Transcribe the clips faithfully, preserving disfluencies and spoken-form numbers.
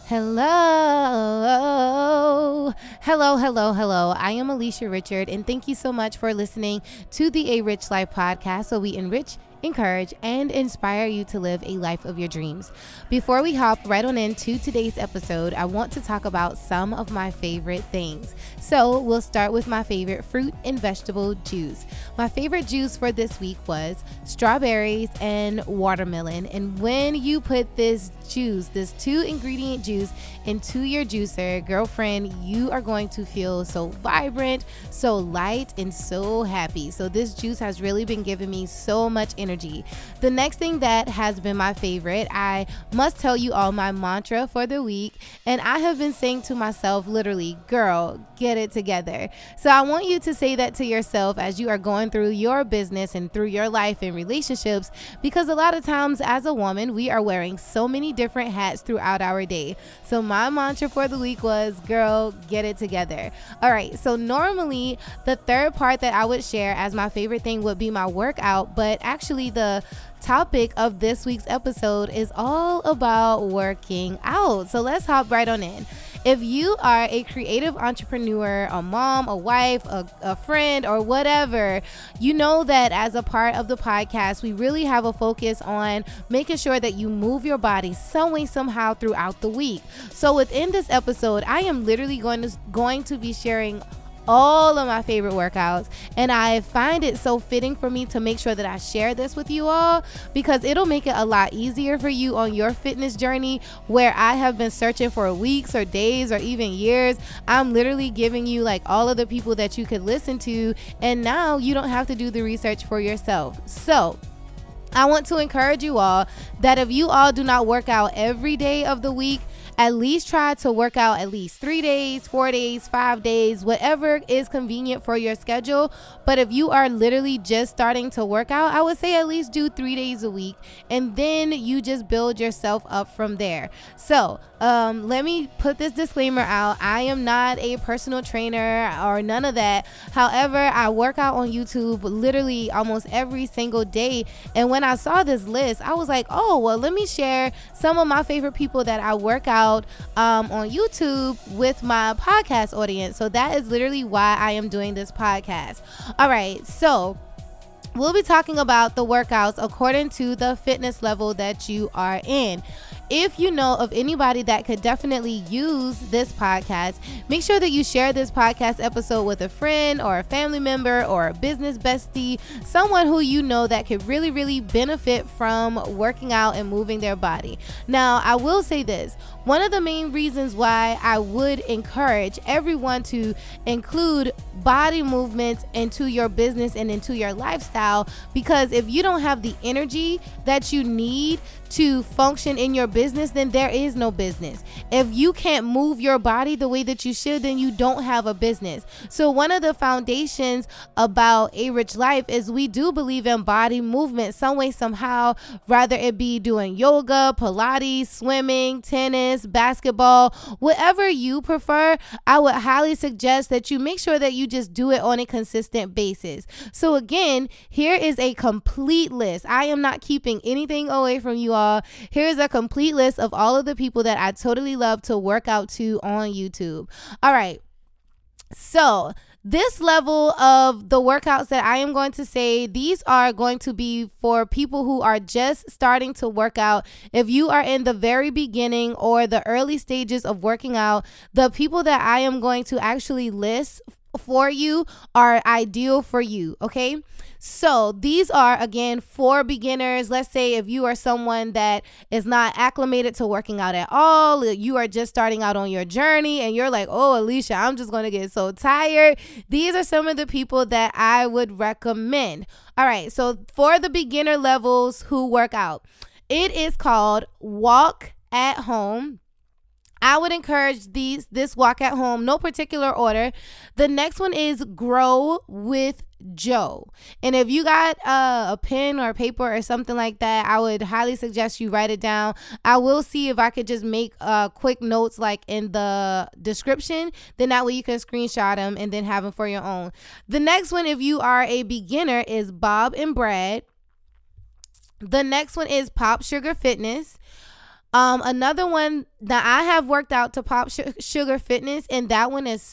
Hello. Hello, hello, hello. I am Alicia Richard, and thank you so much for listening to the A Rich Life podcast, where we enrich, encourage, and inspire you to live a life of your dreams. Before we hop right on into today's episode, I want to talk about some of my favorite things. So we'll start with my favorite fruit and vegetable juice. My favorite juice for this week was strawberries and watermelon. And when you put this juice, this two ingredient juice into your juicer, girlfriend, you are going to feel so vibrant, so light, and so happy. So this juice has really been giving me so much energy. Energy. The next thing that has been my favorite, I must tell you all my mantra for the week, and I have been saying to myself literally, girl, get it together. So I want you to say that to yourself as you are going through your business and through your life and relationships, because a lot of times as a woman, we are wearing so many different hats throughout our day. So my mantra for the week was, girl, get it together. All right, so normally the third part that I would share as my favorite thing would be my workout, but actually the topic of this week's episode is all about working out. So let's hop right on in. If you are a creative entrepreneur, a mom, a wife, a, a friend, or whatever, you know that as a part of the podcast, we really have a focus on making sure that you move your body some way, somehow throughout the week. So within this episode, I am literally going to going to be sharing all of my favorite workouts, and I find it so fitting for me to make sure that I share this with you all, because it'll make it a lot easier for you on your fitness journey, where I have been searching for weeks or days or even years. I'm literally giving you like all of the people that you could listen to, and now you don't have to do the research for yourself. So I want to encourage you all that if you all do not work out every day of the week, at least try to work out at least three days, four days, five days, whatever is convenient for your schedule. But if you are literally just starting to work out, I would say at least do three days a week, and then you just build yourself up from there. So um, let me put this disclaimer out. I am not a personal trainer or none of that. However, I work out on YouTube literally almost every single day. And when I saw this list, I was like, oh, well, let me share some of my favorite people that I work out Um, on YouTube with my podcast audience. So that is literally why I am doing this podcast. All right, so we'll be talking about the workouts according to the fitness level that you are in. If you know of anybody that could definitely use this podcast, make sure that you share this podcast episode with a friend or a family member or a business bestie, someone who you know that could really, really benefit from working out and moving their body. Now, I will say this. One of the main reasons why I would encourage everyone to include body movements into your business and into your lifestyle, because if you don't have the energy that you need to function in your business, then there is no business. If you can't move your body the way that you should, then you don't have a business. So one of the foundations about A Rich Life is we do believe in body movement some way, somehow, rather it be doing yoga, Pilates, swimming, tennis, basketball, whatever you prefer. I would highly suggest that you make sure that you just do it on a consistent basis. So again, here is a complete list. I am not keeping anything away from you all. Here's a complete list of all of the people that I totally love to work out to on YouTube. All right. So this level of the workouts that I am going to say, these are going to be for people who are just starting to work out. If you are in the very beginning or the early stages of working out, the people that I am going to actually list for you are ideal for you. Okay. So these are, again, for beginners. Let's say if you are someone that is not acclimated to working out at all, you are just starting out on your journey and you're like, oh, Alicia, I'm just going to get so tired. These are some of the people that I would recommend. All right. So for the beginner levels who work out, it is called Walk at Home. I would encourage these this walk at home, no particular order. The next one is Grow with Joe. And if you got uh, a pen or paper or something like that, I would highly suggest you write it down. I will see if I could just make uh, quick notes like in the description. Then that way you can screenshot them and then have them for your own. The next one, if you are a beginner, is Bob and Brad. The next one is Pop Sugar Fitness. Um, another one that I have worked out to Pop Sugar Fitness, and that one is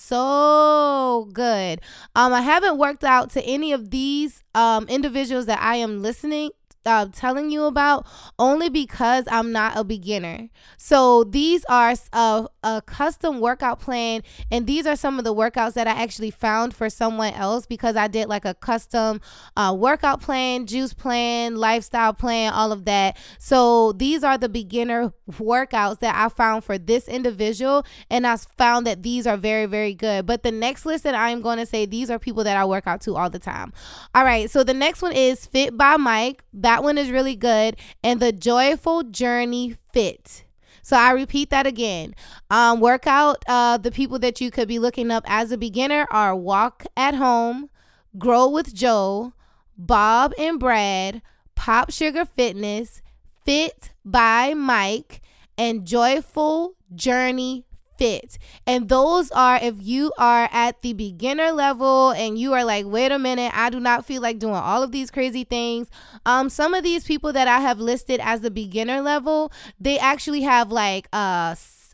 so good. Um, I haven't worked out to any of these um individuals that I am listening Uh, telling you about, only because I'm not a beginner. So these are a, a custom workout plan, and these are some of the workouts that I actually found for someone else, because I did like a custom uh, workout plan, juice plan, lifestyle plan, all of that. So these are the beginner workouts that I found for this individual, and I found that these are very, very good. But the next list that I'm going to say, these are people that I work out to all the time. All right, so the next one is Fit by Mike. That one is really good. And the Joyful Journey Fit. So I repeat that again. Um, workout, uh, the people that you could be looking up as a beginner are Walk at Home, Grow with Joe, Bob and Brad, Pop Sugar Fitness, Fit by Mike, and Joyful Journey Fit. And those are if you are at the beginner level and you are like, wait a minute, I do not feel like doing all of these crazy things. Um, some of these people that I have listed as the beginner level, they actually have like uh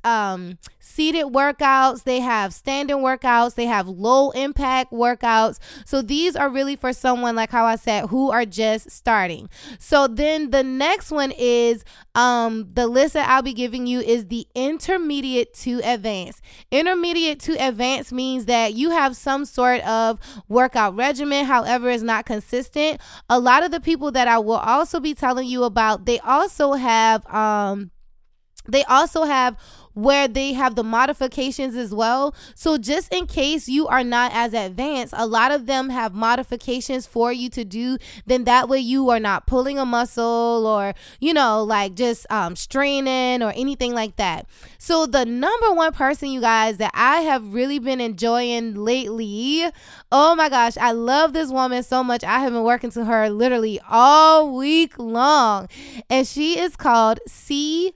um seated workouts, they have standing workouts, they have low impact workouts. So these are really for someone, like how I said, who are just starting. So then the next one is um the list that I'll be giving you is the intermediate to advanced. Intermediate to advanced means that you have some sort of workout regimen, however is not consistent. A lot of the people that I will also be telling you about, they also have um they also have where they have the modifications as well. So just in case you are not as advanced, a lot of them have modifications for you to do. Then that way you are not pulling a muscle or, you know, like just um, straining or anything like that. So the number one person, you guys, that I have really been enjoying lately, oh my gosh, I love this woman so much. I have been working to her literally all week long. And she is called C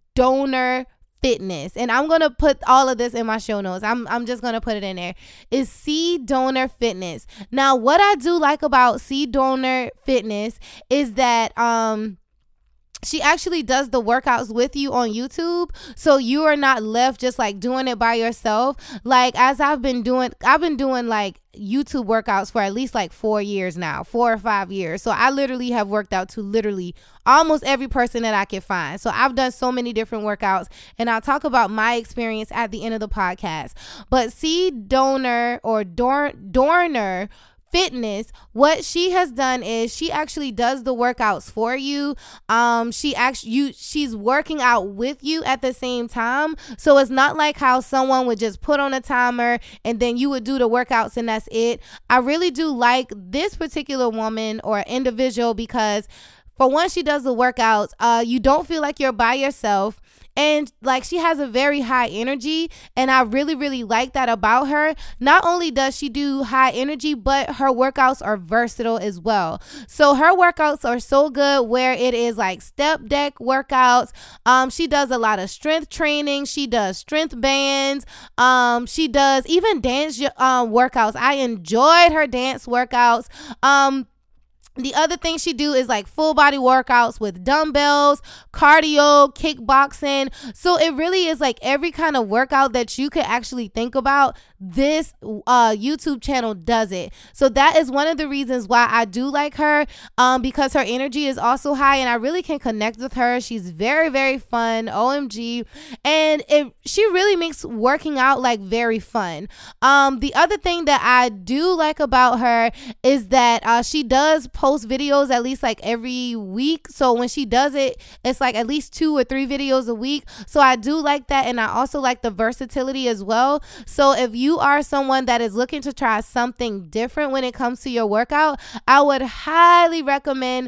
Donor Fitness, and I'm gonna put all of this in my show notes. I'm I'm just gonna put it in there. Is C Donor Fitness. Now, what I do like about C Donor Fitness is that um she actually does the workouts with you on YouTube. So you are not left just like doing it by yourself. Like as I've been doing, I've been doing like YouTube workouts for at least like four years now, four or five years. So I literally have worked out to literally almost every person that I can find. So I've done so many different workouts, and I'll talk about my experience at the end of the podcast. But C Donor or Dor- Dorner Fitness, what she has done is she actually does the workouts for you. Um, she actually you she's working out with you at the same time. So it's not like how someone would just put on a timer and then you would do the workouts and that's it. I really do like this particular woman or individual because for one, she does the workouts. Uh, you don't feel like you're by yourself. And like she has a very high energy, and I really, really like that about her. Not only does she do high energy, but her workouts are versatile as well. So her workouts are so good where it is like step deck workouts. Um, she does a lot of strength training. She does strength bands. Um, she does even dance um, workouts. I enjoyed her dance workouts. Um, The other thing she do is like full body workouts with dumbbells, cardio, kickboxing. So it really is like every kind of workout that you could actually think about. This uh, YouTube channel does it. So that is one of the reasons why I do like her, um, because her energy is also high and I really can connect with her. She's very, very fun. O M G. And it, she really makes working out like very fun. Um, the other thing that I do like about her is that uh, she does post videos at least like every week. So when she does it, it's like at least two or three videos a week. So I do like that. And I also like the versatility as well. So if you are someone that is looking to try something different when it comes to your workout, I would highly recommend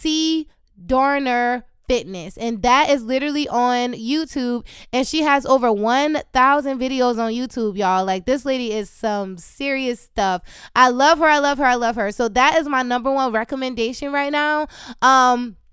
C Dorner Fitness, and that is literally on YouTube, and she has over one thousand videos on YouTube, y'all. Like this lady is some serious stuff. I love her. I love her. I love her. So that is my number one recommendation right now. Um,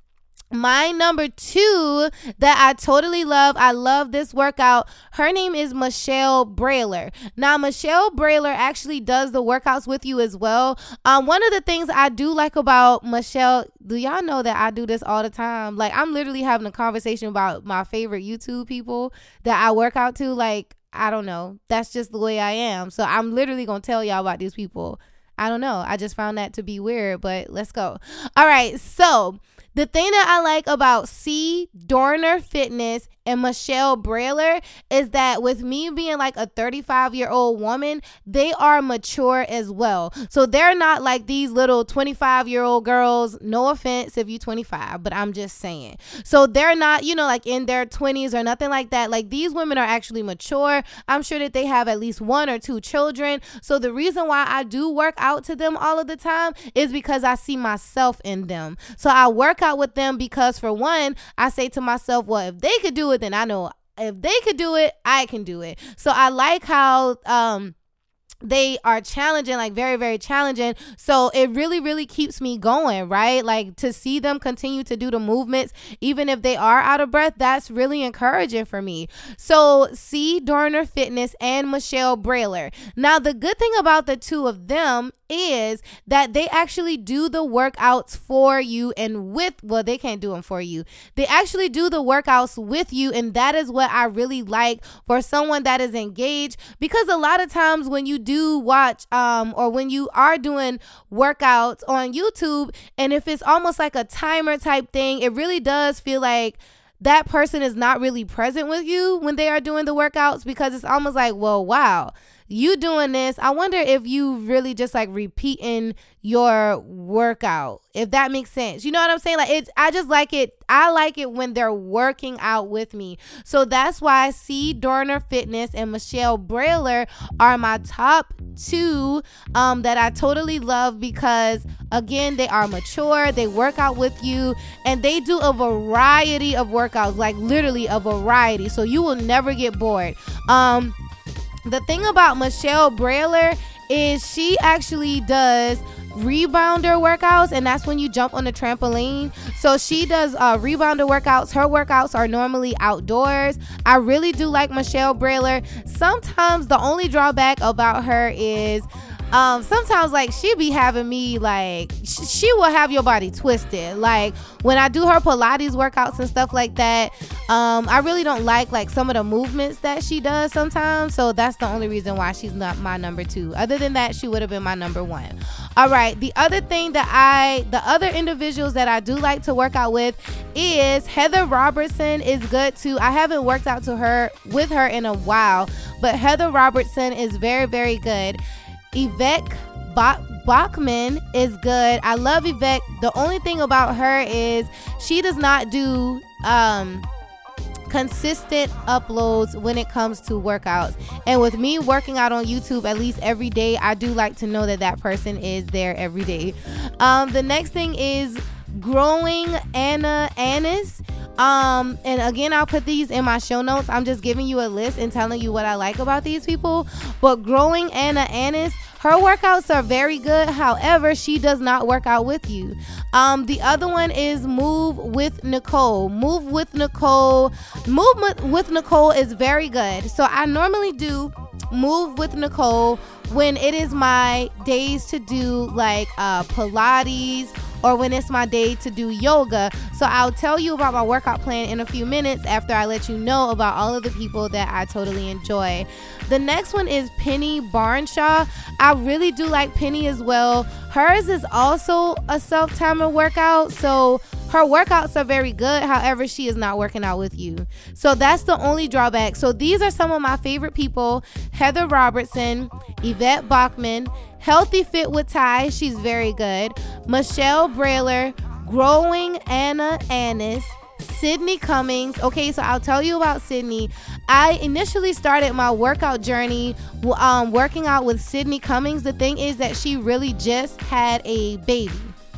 My number two that I totally love, I love this workout. Her name is Michelle Brayler. Now, Michelle Brayler actually does the workouts with you as well. Um, one of the things I do like about Michelle, do y'all know that I do this all the time? Like, I'm literally having a conversation about my favorite YouTube people that I work out to. Like, I don't know. That's just the way I am. So I'm literally going to tell y'all about these people. I don't know. I just found that to be weird, but let's go. All right. So the thing that I like about C. Dorner Fitness and Michelle Brayler is that with me being like a thirty-five year old woman, they are mature as well. So they're not like these little twenty-five year old girls. No offense if you're twenty-five, but I'm just saying. So they're not, you know, like in their twenties or nothing like that. Like, these women are actually mature. I'm sure that they have at least one or two children. So the reason why I do work out to them all of the time is because I see myself in them. So I work out with them because, for one, I say to myself, well, if they could do it, then I know if they could do it, I can do it. So I like how um they are challenging, like very, very challenging. So it really, really keeps me going, right? Like, to see them continue to do the movements, even if they are out of breath, that's really encouraging for me. So C. Dorner Fitness and Michelle Brayler. Now, the good thing about the two of them is that they actually do the workouts for you and with, well, they can't do them for you. They actually do the workouts with you. And that is what I really like for someone that is engaged, because a lot of times when you do watch um or when you are doing workouts on YouTube, and if it's almost like a timer type thing, it really does feel like that person is not really present with you when they are doing the workouts, because it's almost like, well, wow, you doing this. I wonder if you really just like repeating your workout, if that makes sense. You know what I'm saying? Like, it's, I just like it. I like it when they're working out with me. So that's why C. Dorner Fitness and Michelle Brayler are my top two um, that I totally love, because again, they are mature, they work out with you, and they do a variety of workouts, like literally a variety. So you will never get bored. Um, The thing about Michelle Brayler is she actually does rebounder workouts, and that's when you jump on the trampoline. So she does uh, rebounder workouts. Her workouts are normally outdoors. I really do like Michelle Brayler. Sometimes the only drawback about her is Um, sometimes like she be having me like sh- she will have your body twisted. Like when I do her Pilates workouts and stuff like that, um, I really don't like like some of the movements that she does sometimes. So that's the only reason why she's not my number two. Other than that, she would have been my number one. All right. The other thing that I, the other individuals that I do like to work out with is Heather Robertson is good too. I haven't worked out to her with her in a while, but Heather Robertson is very, very good. Yvette Bach- Bachman is good. I love Yvette. The only thing about her is she does not do um, consistent uploads when it comes to workouts. And with me working out on YouTube at least every day, I do like to know that that person is there every day. Um, the next thing is Growing Anna Annis. Um, and again, I'll put these in my show notes. I'm just giving you a list and telling you what I like about these people. But Growing Anna Annis, her workouts are very good. However, she does not work out with you. Um, the other one is Move with Nicole. Move with Nicole. Movement with Nicole is very good. So I normally do Move with Nicole when it is my days to do like uh, Pilates, or when it's my day to do yoga. So I'll tell you about my workout plan in a few minutes after I let you know about all of the people that I totally enjoy. The next one is Penny Barnshaw. I really do like Penny as well. Hers is also a self-timer workout, so her workouts are very good. However, she is not working out with you. So that's the only drawback. So these are some of my favorite people: Heather Robertson, Yvette Bachman, Healthy Fit with Ty, she's very good, Michelle Brayler, Growing Anna Annis, Sydney Cummings. Okay, so I'll tell you about Sydney. I initially started my workout journey um, working out with Sydney Cummings. The thing is that she really just had a baby.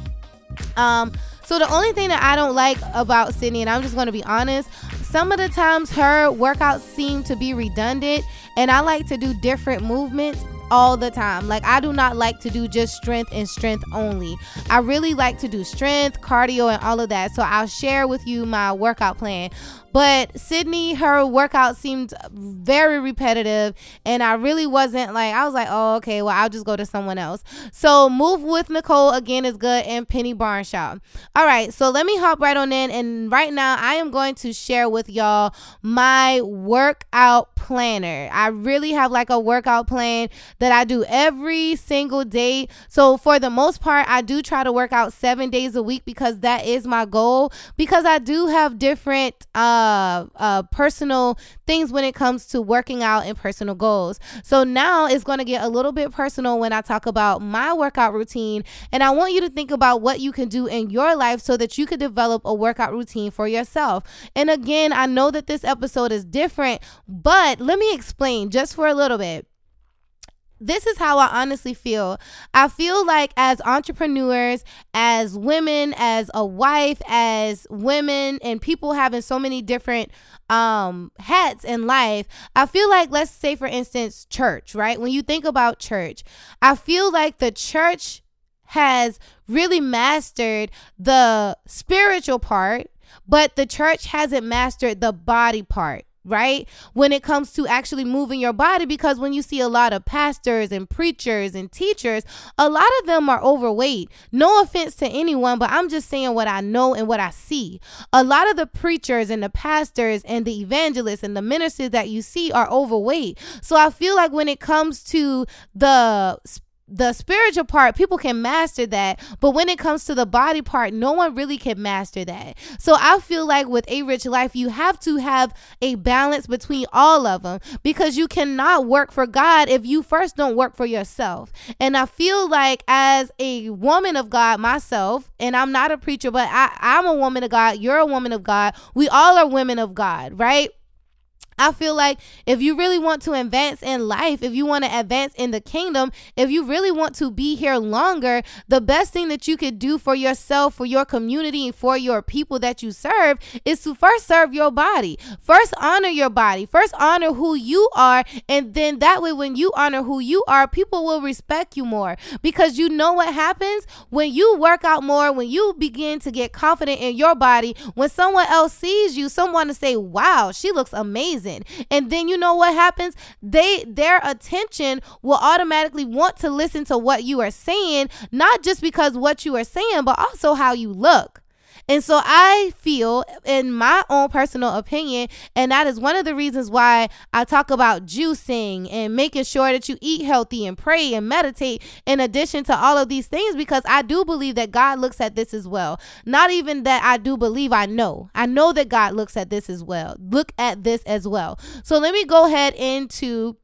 Um, so the only thing that I don't like about Sydney, and I'm just going to be honest, some of the times her workouts seem to be redundant, and I like to do different movements all the time. Like, I do not like to do just strength and strength only. I really like to do strength, cardio, and all of that. So I'll share with you my workout plan. But Sydney, her workout seemed very repetitive, and I really wasn't like, I was like, oh, okay, well, I'll just go to someone else. So Move with Nicole, again, is good, and Penny Barnshaw. All right, so let me hop right on in, and right now I am going to share with y'all my workout planner. I really have like a workout plan that I do every single day. So for the most part, I do try to work out seven days a week because that is my goal, because I do have different, uh, Uh, uh, personal things when it comes to working out and personal goals. So now it's going to get a little bit personal when I talk about my workout routine, and I want you to think about what you can do in your life so that you can develop a workout routine for yourself. And again, I know that this episode is different, but let me explain just for a little bit. This is how I honestly feel. I feel like as entrepreneurs, as women, as a wife, as women, and people having so many different um, hats in life, I feel like, let's say, for instance, church, right? When you think about church, I feel like the church has really mastered the spiritual part, but the church hasn't mastered the body part. Right? When it comes to actually moving your body, because when you see a lot of pastors and preachers and teachers, a lot of them are overweight. No offense to anyone, but I'm just saying what I know and what I see. A lot of the preachers and the pastors and the evangelists and the ministers that you see are overweight. So I feel like when it comes to the the spiritual part, people can master that, but when it comes to the body part, no one really can master that. So I feel like with A Rich Life, you have to have a balance between all of them, because you cannot work for God if you first don't work for yourself. And I feel like as a woman of God myself, and I'm not a preacher, but I, I'm a woman of God, you're a woman of God, we all are women of God, right? I feel like if you really want to advance in life, if you want to advance in the kingdom, if you really want to be here longer, the best thing that you could do for yourself, for your community, and for your people that you serve is to first serve your body. First honor your body. First honor who you are. And then that way, when you honor who you are, people will respect you more, because you know what happens when you work out more, when you begin to get confident in your body, when someone else sees you, someone to say, wow, she looks amazing. And then you know what happens? They their attention will automatically want to listen to what you are saying, not just because what you are saying, but also how you look. And so I feel, in my own personal opinion, and that is one of the reasons why I talk about juicing and making sure that you eat healthy and pray and meditate in addition to all of these things, because I do believe that God looks at this as well. Not even that I do believe, I know. I know that God looks at this as well. Look at this as well. So let me go ahead into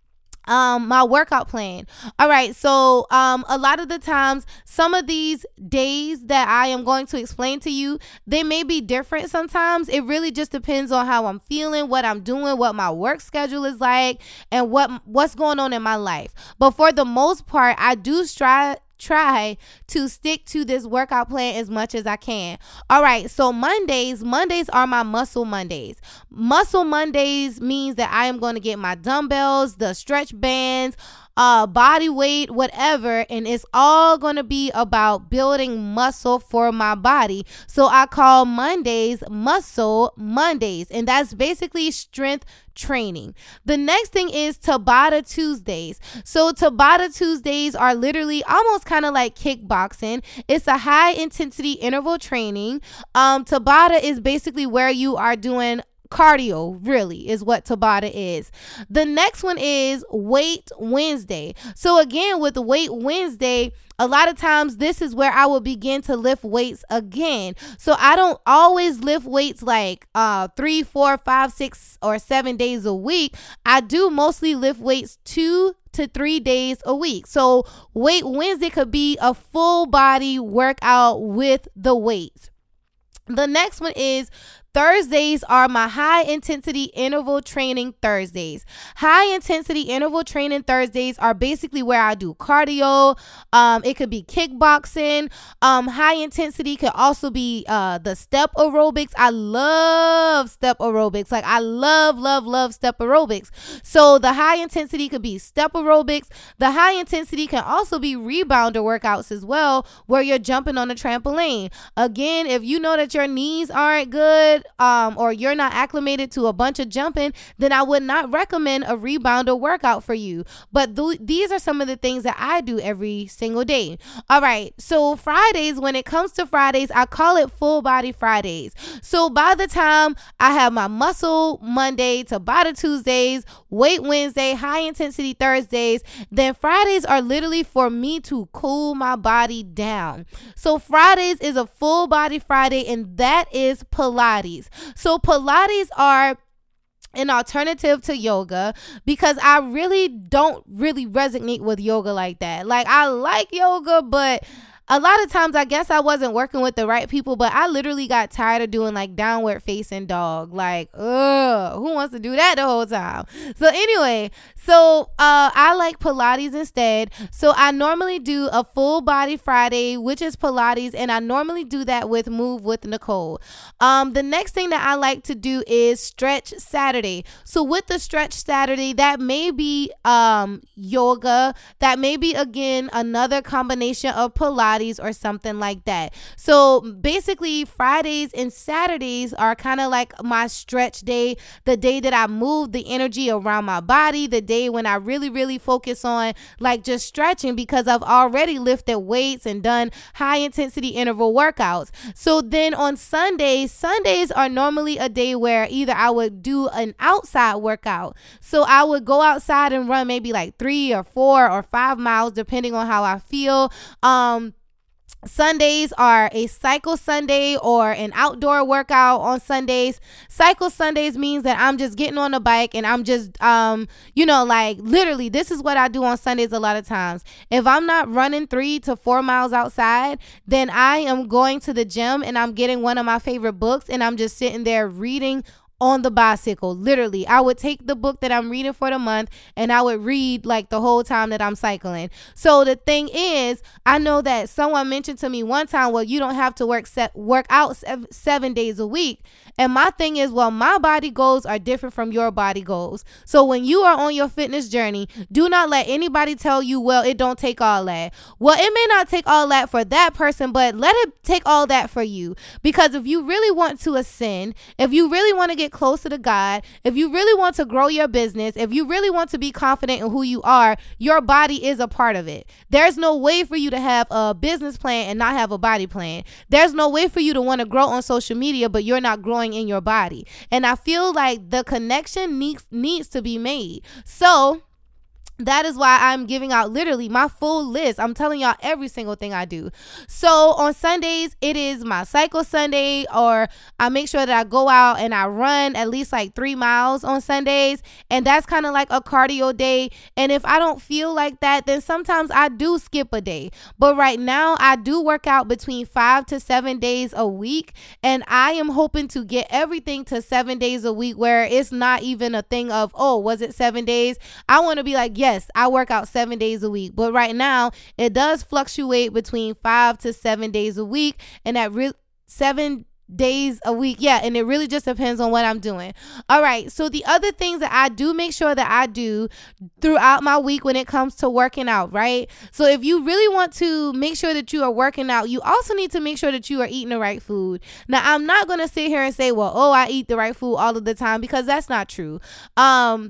Um, my workout plan. All right. So, um, a lot of the times, some of these days that I am going to explain to you, they may be different sometimes. It really just depends on how I'm feeling, what I'm doing, what my work schedule is like, and what, what's going on in my life. But for the most part, I do strive try to stick to this workout plan as much as I can. All right. So Mondays, Mondays are my muscle Mondays. Muscle Mondays means that I am going to get my dumbbells, the stretch bands, uh, body weight, whatever. And it's all going to be about building muscle for my body. So I call Mondays Muscle Mondays. And that's basically strength training. The next thing is Tabata Tuesdays. So Tabata Tuesdays are literally almost kind of like kickboxing. It's a high intensity interval training. Um, Tabata is basically where you are doing cardio, really, is what Tabata is. The next one is Weight Wednesday. So again, with Weight Wednesday, a lot of times this is where I will begin to lift weights again. So I don't always lift weights like uh three, four, five, six, or seven days a week. I do mostly lift weights two to three days a week. So Weight Wednesday could be a full body workout with the weights. The next one is Thursdays are my high intensity interval training Thursdays. High intensity interval training Thursdays are basically where I do cardio. Um, it could be kickboxing. Um, high intensity could also be uh, the step aerobics. I love step aerobics. Like I love, love, love step aerobics. So the high intensity could be step aerobics. The high intensity can also be rebounder workouts as well, where you're jumping on a trampoline. Again, if you know that your knees aren't good, um, or you're not acclimated to a bunch of jumping, then I would not recommend a rebounder workout for you. But th- these are some of the things that I do every single day. All right. So Fridays, when it comes to Fridays, I call it full body Fridays. So by the time I have my muscle Monday, Tabata Tuesdays, weight Wednesday, high intensity Thursdays, then Fridays are literally for me to cool my body down. So Fridays is a full body Friday, and that is Pilates. So Pilates are an alternative to yoga because I really don't really resonate with yoga like that. Like I like yoga, but a lot of times I guess I wasn't working with the right people, but I literally got tired of doing like downward facing dog. Like, ugh, who wants to do that the whole time? So anyway, so uh, I like Pilates instead. So I normally do a full body Friday, which is Pilates, and I normally do that with Move with Nicole. Um, the next thing that I like to do is Stretch Saturday. So with the Stretch Saturday, that may be um, yoga. That may be, again, another combination of Pilates or something like that. So basically Fridays and Saturdays are kind of like my stretch day, the day that I move the energy around my body, the day when I really, really focus on like just stretching because I've already lifted weights and done high intensity interval workouts. So then on Sundays, Sundays are normally a day where either I would do an outside workout. So I would go outside and run maybe like three or four or five miles, depending on how I feel. Um, Sundays are a cycle Sunday or an outdoor workout on Sundays. Cycle Sundays means that I'm just getting on a bike and I'm just, um, you know, like literally this is what I do on Sundays a lot of times. If I'm not running three to four miles outside, then I am going to the gym and I'm getting one of my favorite books and I'm just sitting there reading on the bicycle. Literally, I would take the book that I'm reading for the month and I would read like the whole time that I'm cycling. So the thing is, I know that someone mentioned to me one time, well, you don't have to work set, work out seven, seven days a week. And my thing is, well, my body goals are different from your body goals. So when you are on your fitness journey, do not let anybody tell you, well, it don't take all that. Well, it may not take all that for that person, but let it take all that for you. Because if you really want to ascend, if you really want to get closer to God, if you really want to grow your business, if you really want to be confident in who you are, your body is a part of it. There's no way for you to have a business plan and not have a body plan. There's no way for you to want to grow on social media, but you're not growing in your body. And I feel like the connection needs needs to be made. So that is why I'm giving out literally my full list. I'm telling y'all every single thing I do. So on Sundays, it is my cycle Sunday, or I make sure that I go out and I run at least like three miles on Sundays. And that's kind of like a cardio day. And if I don't feel like that, then sometimes I do skip a day. But right now I do work out between five to seven days a week. And I am hoping to get everything to seven days a week where it's not even a thing of, oh, was it seven days? I want to be like, yeah, Yes, I work out seven days a week, but right now it does fluctuate between five to seven days a week, and that re- seven days a week. Yeah. And it really just depends on what I'm doing. All right. So the other things that I do make sure that I do throughout my week when it comes to working out, right? So if you really want to make sure that you are working out, you also need to make sure that you are eating the right food. Now, I'm not going to sit here and say, well, oh, I eat the right food all of the time, because that's not true. Um,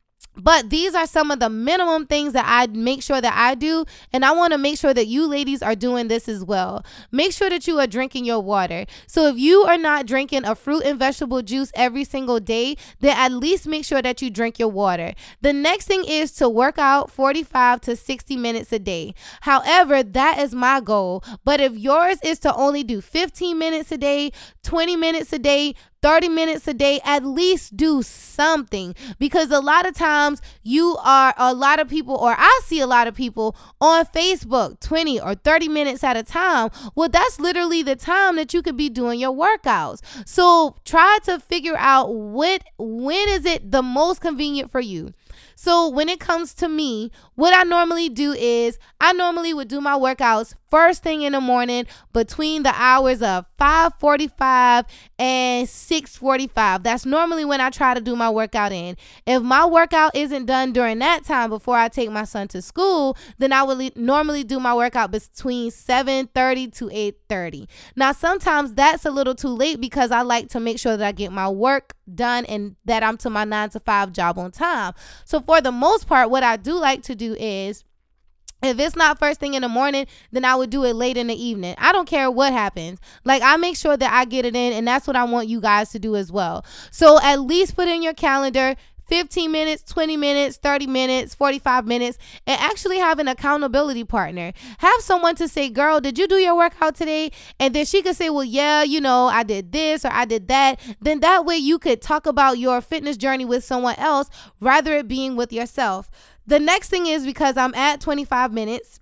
But these are some of the minimum things that I make sure that I do. And I want to make sure that you ladies are doing this as well. Make sure that you are drinking your water. So if you are not drinking a fruit and vegetable juice every single day, then at least make sure that you drink your water. The next thing is to work out forty-five to sixty minutes a day. However, that is my goal. But if yours is to only do fifteen minutes a day, twenty minutes a day, thirty minutes a day, at least do something. Because a lot of times you are, a lot of people, or I see a lot of people on Facebook, twenty or thirty minutes at a time. Well, that's literally the time that you could be doing your workouts. So try to figure out what, when is it the most convenient for you. So when it comes to me, what I normally do is I normally would do my workouts first thing in the morning between the hours of five forty-five and six forty-five. That's normally when I try to do my workout in. If my workout isn't done during that time before I take my son to school, then I would le- normally do my workout between seven thirty to eight thirty. Now, sometimes that's a little too late because I like to make sure that I get my work done and that I'm to my nine to five job on time. So for the most part, what I do like to do is, if it's not first thing in the morning, then I would do it late in the evening. I don't care what happens. Like, I make sure that I get it in, and that's what I want you guys to do as well. So at least put in your calendar fifteen minutes, twenty minutes, thirty minutes, forty-five minutes, and actually have an accountability partner. Have someone to say, girl, did you do your workout today? And then she could say, well, yeah, you know, I did this or I did that. Then that way you could talk about your fitness journey with someone else rather it being with yourself. The next thing is, because I'm at twenty-five minutes,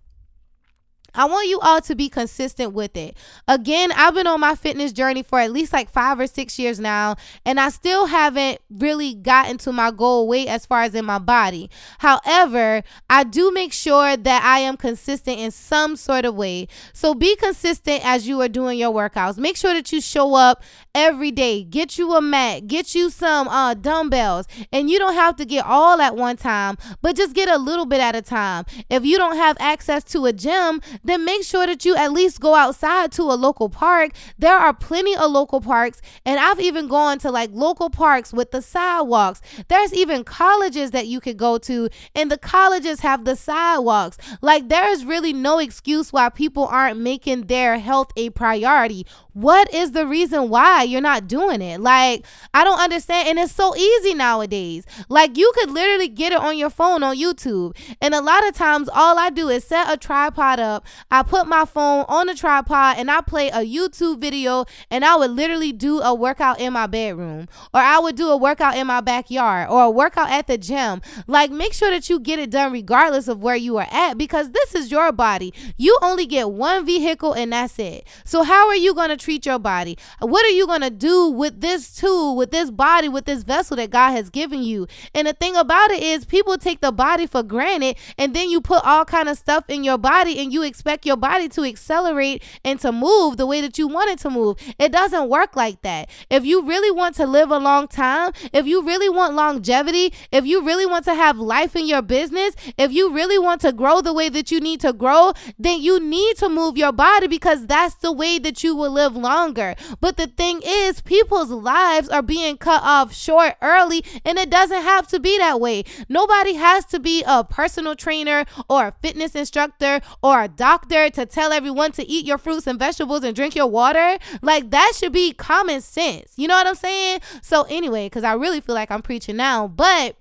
I want you all to be consistent with it. Again, I've been on my fitness journey for at least like five or six years now, and I still haven't really gotten to my goal weight as far as in my body. However, I do make sure that I am consistent in some sort of way. So be consistent as you are doing your workouts. Make sure that you show up every day. Get you a mat, get you some uh, dumbbells, and you don't have to get all at one time, but just get a little bit at a time. If you don't have access to a gym, then make sure that you at least go outside to a local park. There are plenty of local parks, and I've even gone to like local parks with the sidewalks. There's even colleges that you could go to, and the colleges have the sidewalks. Like, there is really no excuse why people aren't making their health a priority. What is the reason why you're not doing it? Like, I don't understand. And it's so easy nowadays. Like, you could literally get it on your phone on YouTube. And a lot of times all I do is set a tripod up. I put my phone on the tripod and I play a YouTube video, and I would literally do a workout in my bedroom, or I would do a workout in my backyard, or a workout at the gym. Like, make sure that you get it done regardless of where you are at, because this is your body. You only get one vehicle and that's it. So how are you going to treat your body? What are you going to do with this tool, with this body, with this vessel that God has given you? And the thing about it is, people take the body for granted, and then you put all kind of stuff in your body and you expect your body to accelerate and to move the way that you want it to move. It doesn't work like that. If you really want to live a long time, if you really want longevity, if you really want to have life in your business, if you really want to grow the way that you need to grow, then you need to move your body, because that's the way that you will live longer. But the thing is, people's lives are being cut off short early, and it doesn't have to be that way. Nobody has to be a personal trainer or a fitness instructor or a doctor to tell everyone to eat your fruits and vegetables and drink your water. Like, that should be common sense. You know what I'm saying? So anyway, because I really feel like I'm preaching now, but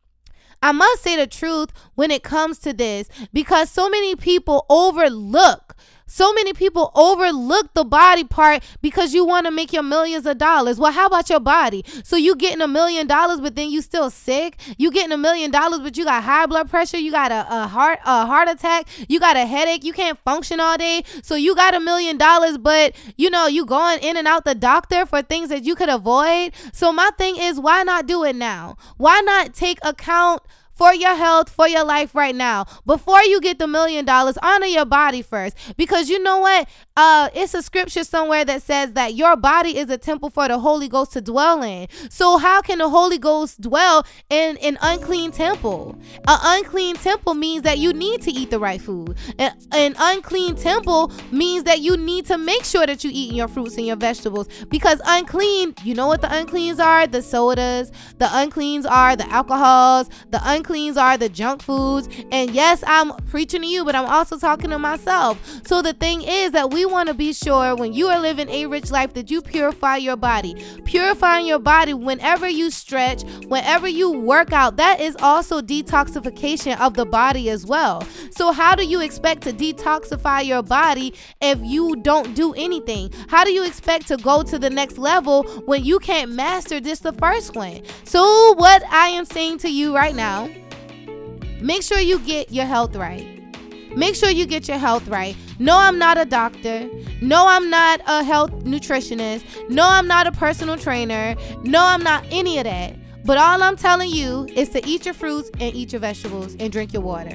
I must say the truth when it comes to this, because so many people overlook So many people overlook the body part because you want to make your millions of dollars. Well, how about your body? So you getting a million dollars, but then you still sick. You getting a million dollars, but you got high blood pressure. You got a, a heart a heart attack. You got a headache. You can't function all day. So you got a million dollars, but you know you going in and out the doctor for things that you could avoid. So my thing is, why not do it now? Why not take account for your health, for your life right now? Before you get the million dollars, honor your body first. Because you know what? Uh, it's a scripture somewhere that says that your body is a temple for the Holy Ghost to dwell in. So how can the Holy Ghost dwell in an unclean temple? An unclean temple means that you need to eat the right food. An, an unclean temple means that you need to make sure that you eat your fruits and your vegetables. Because unclean, you know what the uncleans are? The sodas. The uncleans are the alcohols. The uncleans Cleans are the junk foods. And yes, I'm preaching to you, but I'm also talking to myself. So the thing is that we want to be sure when you are living a rich life that you purify your body. Purifying your body whenever you stretch, whenever you work out, that is also detoxification of the body as well. So how do you expect to detoxify your body if you don't do anything? How do you expect to go to the next level when you can't master this the first one? So what I am saying to you right now, make sure you get your health right. Make sure you get your health right. No, I'm not a doctor. No, I'm not a health nutritionist. No, I'm not a personal trainer. No, I'm not any of that. But all I'm telling you is to eat your fruits and eat your vegetables and drink your water.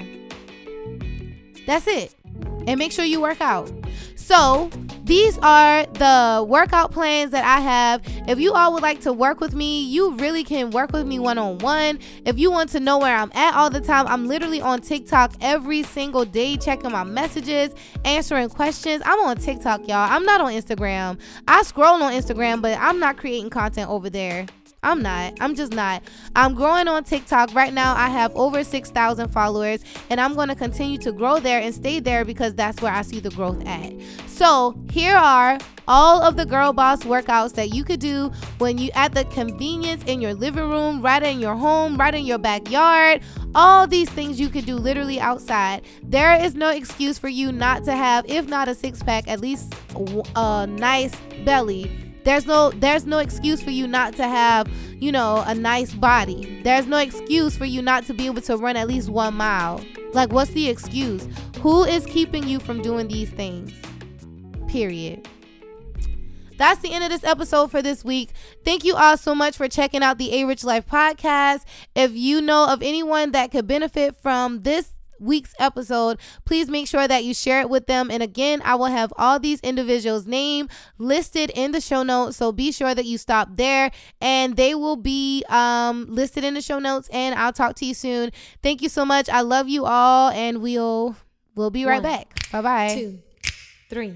That's it. And make sure you work out. So these are the workout plans that I have. If you all would like to work with me, you really can work with me one-on-one. If you want to know where I'm at all the time, I'm literally on TikTok every single day, checking my messages, answering questions. I'm on TikTok, y'all. I'm not on Instagram. I scroll on Instagram, but I'm not creating content over there. I'm not. I'm just not. I'm growing on TikTok. Right now, I have over six thousand followers, and I'm going to continue to grow there and stay there because that's where I see the growth at. So here are all of the Girl Boss workouts that you could do when you at the convenience in your living room, right in your home, right in your backyard. All these things you could do literally outside. There is no excuse for you not to have, if not a six pack, at least a nice belly. There's no there's no excuse for you not to have, you know, a nice body. There's no excuse for you not to be able to run at least one mile. Like, what's the excuse? Who is keeping you from doing these things? Period. That's the end of this episode for this week. Thank you all so much for checking out the A Rich Life podcast. If you know of anyone that could benefit from this week's episode, please make sure that you share it with them. And again, I will have all these individuals' name listed in the show notes, so be sure that you stop there and they will be um listed in the show notes. And I'll talk to you soon. Thank you so much. I love you all, and we'll we'll be right One, back. Bye bye. Two, three.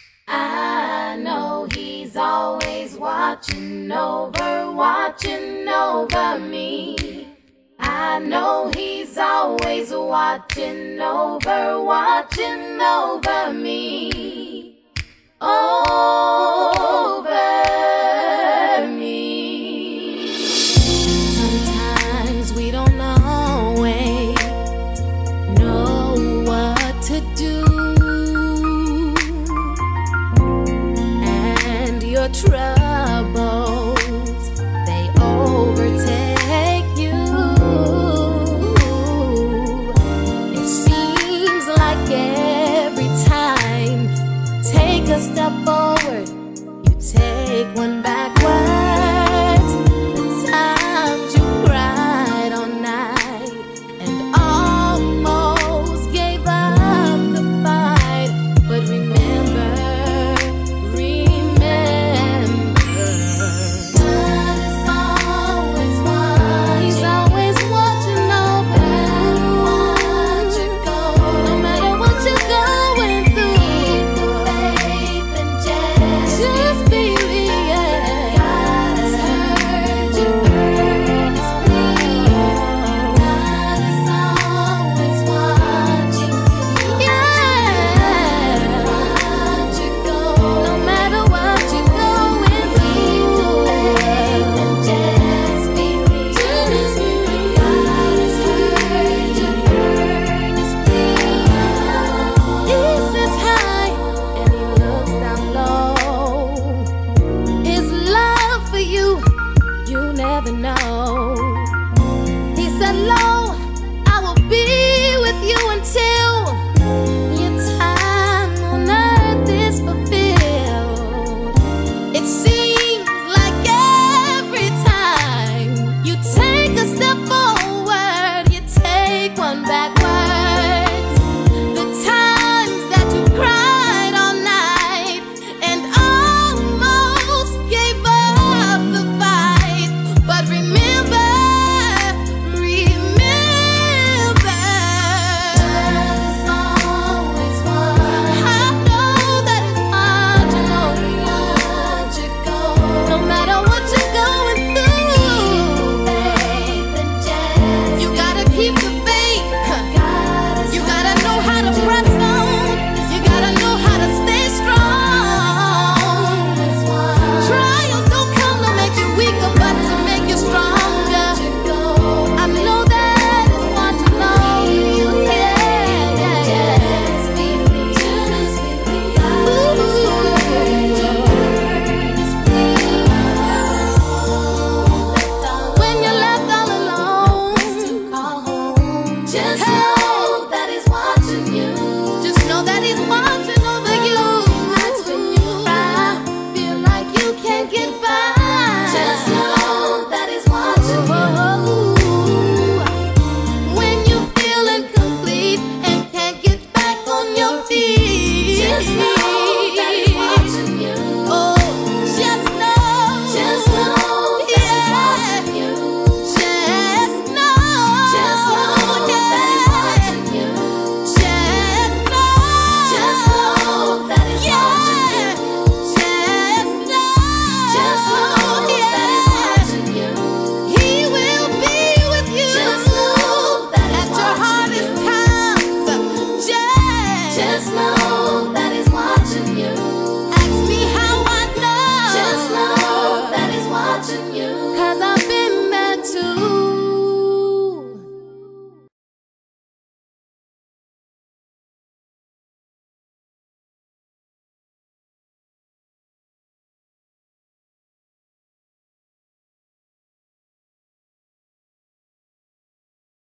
I know he's always watching over, watching over me. I know he's always watching over, watching over me, over me. Sometimes we don't always know what to do, and your troubles, they overtake you. A step forward, you take one backwards. The times you cried all night and almost gave up the fight. But remember, remember, God is always watching. He's always watching over you. No matter what you go, no matter what you're going through. Just believe, yeah. God has heard your earnest plea. God is always watching you. Yeah. No matter what you're going through, and just believe. Just believe. God has heard your earnest plea. He sits high and he looks down low. His love for you, you never know. He said, lo, I will be with you until